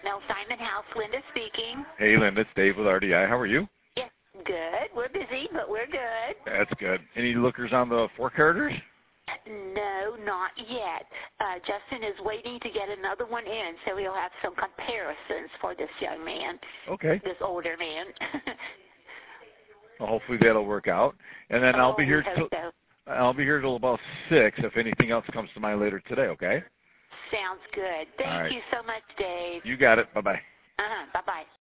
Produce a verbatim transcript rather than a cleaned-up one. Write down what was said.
Mel Simon House. Linda speaking. Hey, Linda. It's Dave with R D I. How are you? Yes, good. We're busy, but we're good. That's good. Any lookers on the four caraters? No, not yet. Uh, Justin is waiting to get another one in, so he'll have some comparisons for this young man. Okay. This older man. Well, hopefully that'll work out. And then oh, I'll be here we till hope so. I'll be here till about six. If anything else comes to mind later today, okay? Sounds good. Thank right. you so much, Dave. You got it. Bye bye. Uh-huh. Bye bye.